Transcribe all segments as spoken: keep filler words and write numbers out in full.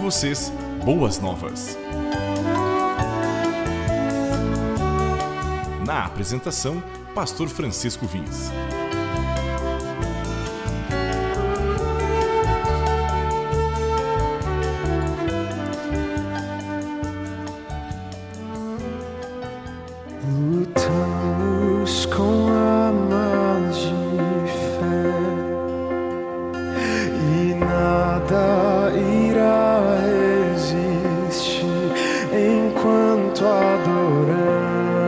vocês boas novas. Na apresentação, Pastor Francisco Vins. Lutamos com armas de fé e nada irá resistir enquanto adoramos.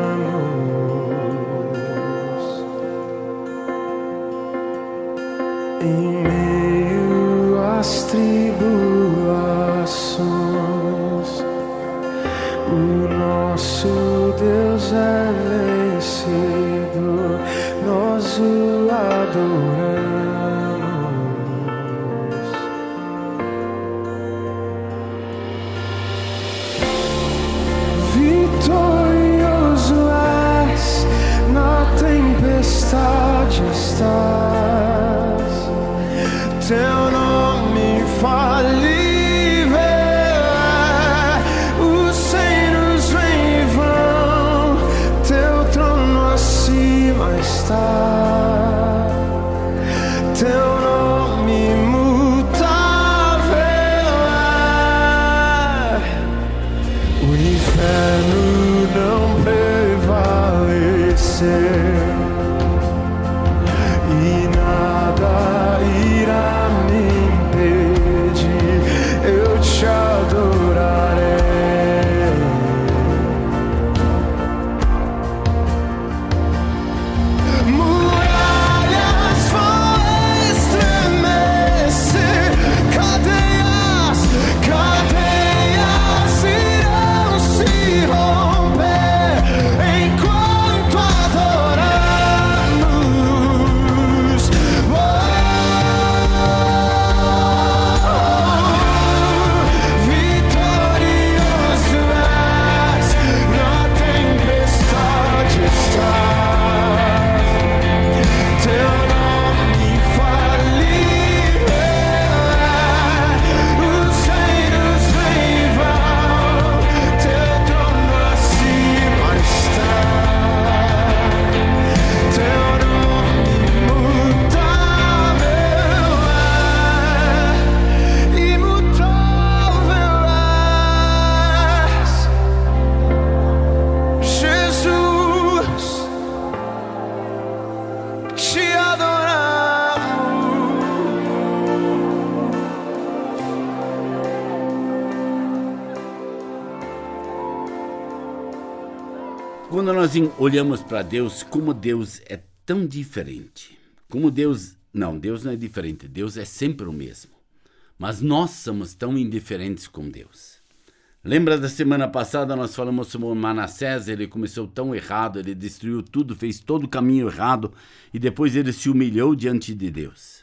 Em meio às tribulações, o nosso Deus é vencido, nós o adoramos. Vitorioso és, na tempestade estás, teu nome falível é, os ceiros vêm e vão, teu trono acima está, teu nome imutável é, o inferno não prevalecer e nada irá me impedir, eu te adorarei. Muralhas vão estremecer, cadeias, cadeias irão se romper enquanto adoramos. Oh, vitorioso és, na tempestade estás, teu nome infalível é, os ceiros vêm e vão, teu trono acima está, teu nome imutável é, imutável és, Jesus, te adoramos. Quando nós olhamos para Deus, como Deus é tão diferente. Como Deus... Não, Deus não é diferente. Deus é sempre o mesmo. Mas nós somos tão indiferentes com Deus. Lembra da semana passada nós falamos sobre Manassés? Ele começou tão errado, ele destruiu tudo, fez todo o caminho errado e depois ele se humilhou diante de Deus.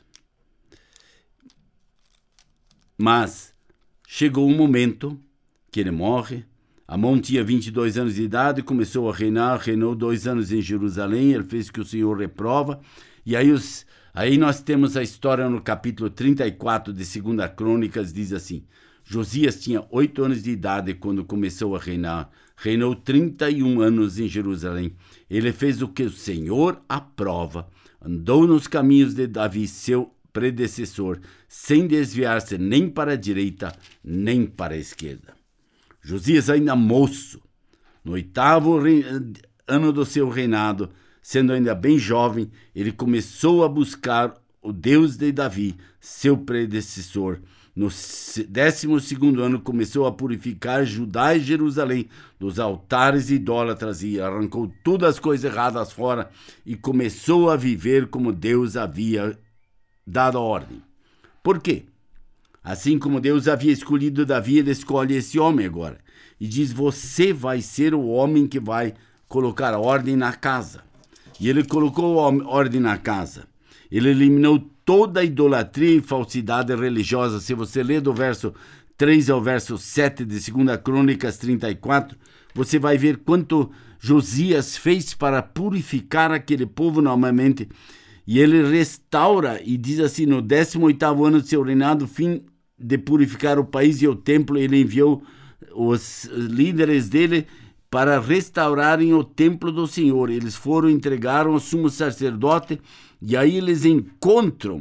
Mas chegou um momento que ele morre. Amon tinha vinte e dois anos de idade, começou a reinar, reinou dois anos em Jerusalém, ele fez o que o Senhor reprova. E aí, os, aí nós temos a história no capítulo trinta e quatro de segunda Crônicas, diz assim: Josias tinha oito anos de idade quando começou a reinar, reinou trinta e um anos em Jerusalém. Ele fez o que o Senhor aprova, andou nos caminhos de Davi, seu predecessor, sem desviar-se nem para a direita, nem para a esquerda. Josias, ainda moço, no oitavo ano do seu reinado, sendo ainda bem jovem, ele começou a buscar o Deus de Davi, seu predecessor. No décimo segundo ano, começou a purificar Judá e Jerusalém dos altares idólatras e arrancou todas as coisas erradas fora e começou a viver como Deus havia dado a ordem. Por quê? Assim como Deus havia escolhido Davi, ele escolhe esse homem agora. E diz, você vai ser o homem que vai colocar ordem na casa. E ele colocou ordem na casa. Ele eliminou toda a idolatria e falsidade religiosa. Se você ler do verso três ao verso sete de segunda Crônicas trinta e quatro, você vai ver quanto Josias fez para purificar aquele povo novamente. E ele restaura, e diz assim, no décimo oitavo ano do seu reinado, fim de purificar o país e o templo, ele enviou os líderes dele para restaurarem o templo do Senhor. Eles foram, entregaram ao sumo sacerdote, e aí eles encontram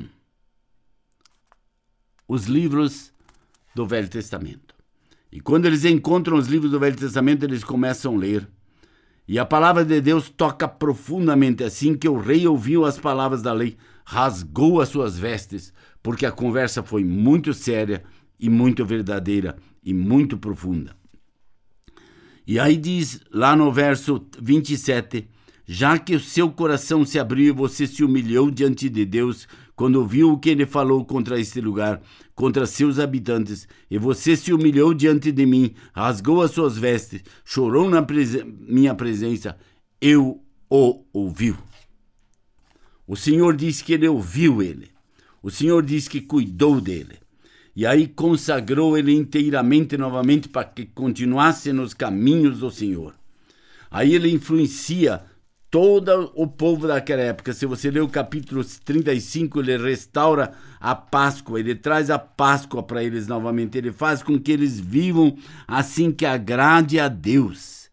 os livros do Velho Testamento. E quando eles encontram os livros do Velho Testamento, eles começam a ler. E a palavra de Deus toca profundamente. Assim que o rei ouviu as palavras da lei, rasgou as suas vestes, porque a conversa foi muito séria e muito verdadeira e muito profunda. E aí diz lá no verso vinte e sete, já que o seu coração se abriu e você se humilhou diante de Deus, quando ouviu o que ele falou contra este lugar, contra seus habitantes, e você se humilhou diante de mim, rasgou as suas vestes, chorou na presen- minha presença, eu o ouvi. O Senhor diz que ele ouviu ele. O Senhor diz que cuidou dele. E aí consagrou ele inteiramente novamente para que continuasse nos caminhos do Senhor. Aí ele influencia todo o povo daquela época. Se você ler o capítulo trinta e cinco, ele restaura a Páscoa, ele traz a Páscoa para eles novamente, ele faz com que eles vivam assim que agrade a Deus.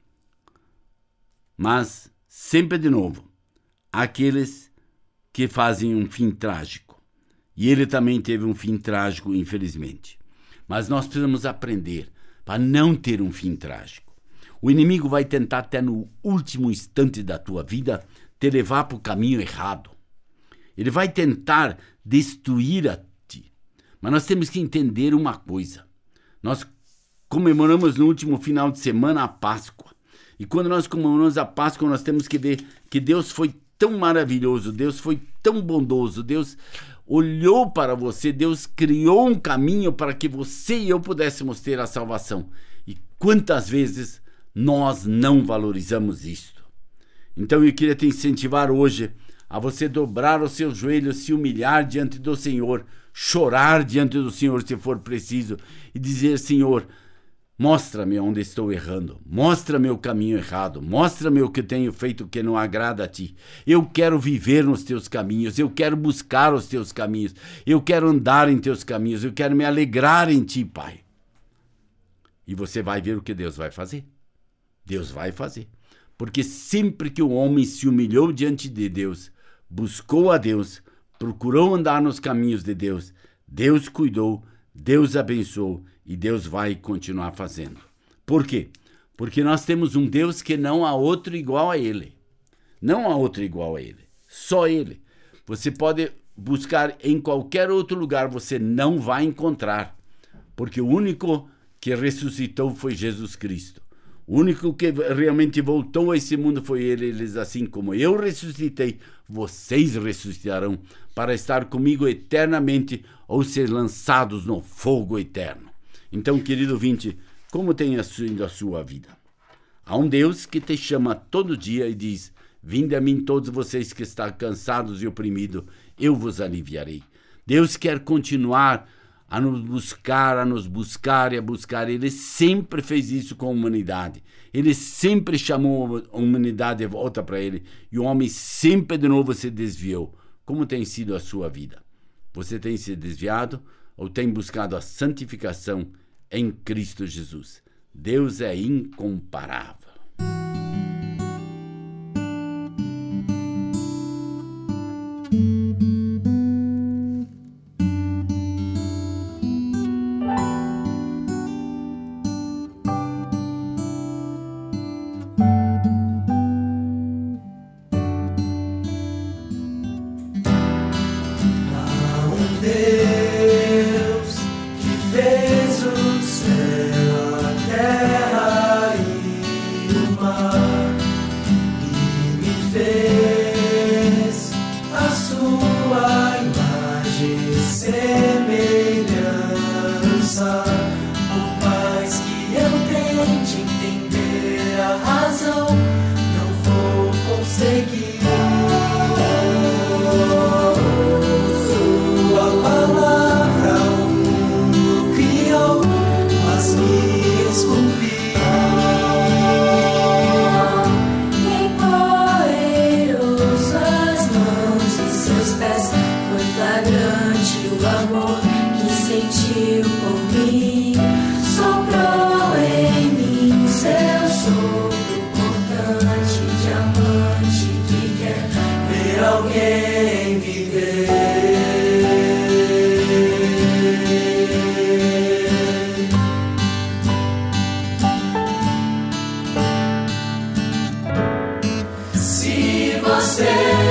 Mas, sempre de novo, aqueles que fazem um fim trágico. E ele também teve um fim trágico, infelizmente. Mas nós precisamos aprender para não ter um fim trágico. O inimigo vai tentar até no último instante da tua vida te levar para o caminho errado. Ele vai tentar destruir a ti. Mas nós temos que entender uma coisa. Nós comemoramos no último final de semana a Páscoa. E quando nós comemoramos a Páscoa, nós temos que ver que Deus foi tão maravilhoso, Deus foi tão bondoso, Deus olhou para você, Deus criou um caminho para que você e eu pudéssemos ter a salvação. E quantas vezes nós não valorizamos isto? Então eu queria te incentivar hoje a você dobrar os seus joelhos, se humilhar diante do Senhor, chorar diante do Senhor se for preciso e dizer: Senhor, mostra-me onde estou errando, mostra-me o caminho errado, mostra-me o que tenho feito que não agrada a ti. Eu quero viver nos teus caminhos, eu quero buscar os teus caminhos, eu quero andar em teus caminhos, eu quero me alegrar em ti, Pai. E você vai ver o que Deus vai fazer. Deus vai fazer. Porque sempre que o homem se humilhou diante de Deus, buscou a Deus, procurou andar nos caminhos de Deus, Deus cuidou, Deus abençoou e Deus vai continuar fazendo. Por quê? Porque nós temos um Deus que não há outro igual a Ele. Não há outro igual a Ele. Só Ele. Você pode buscar em qualquer outro lugar, você não vai encontrar. Porque o único que ressuscitou foi Jesus Cristo. O único que realmente voltou a esse mundo foi Ele. Ele diz assim: como eu ressuscitei, vocês ressuscitarão para estar comigo eternamente ou ser lançados no fogo eterno. Então, querido ouvinte, como tem sido a sua vida? Há um Deus que te chama todo dia e diz: vinde a mim todos vocês que estão cansados e oprimidos, eu vos aliviarei. Deus quer continuar a nos buscar, a nos buscar e a buscar. Ele sempre fez isso com a humanidade. Ele sempre chamou a humanidade de volta para Ele. E o homem sempre de novo se desviou. Como tem sido a sua vida? Você tem se desviado ou tem buscado a santificação em Cristo Jesus? Deus é incomparável. Deus que fez o céu, a terra e diamante que quer ver alguém viver. Se você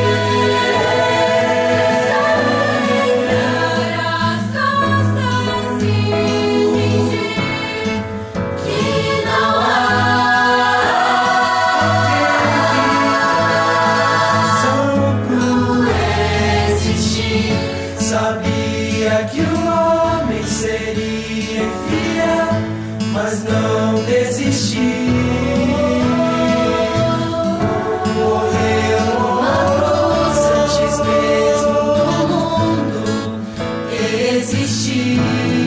sabia que o homem seria infiel, mas não desistiu. Morreu uma cruz antes mesmo do mundo existir.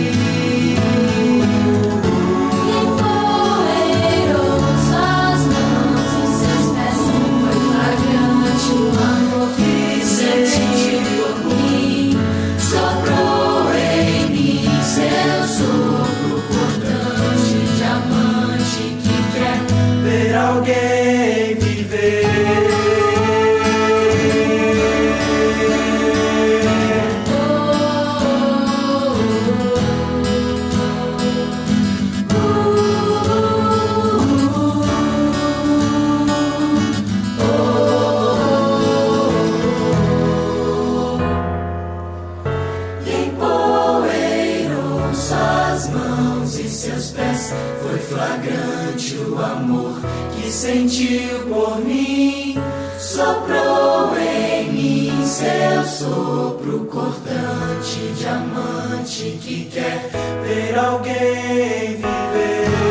Empoeirou suas mãos e seus pés, foi flagrante o amor que sentiu por mim. Soprou em mim seu sopro cortante, diamante que quer ver alguém viver. Empoeirou suas mãos e seus pés, foi flagrante o amor que sentiu por mim. Soprou em mim seu sopro cortante, diamante que quer ver alguém viver.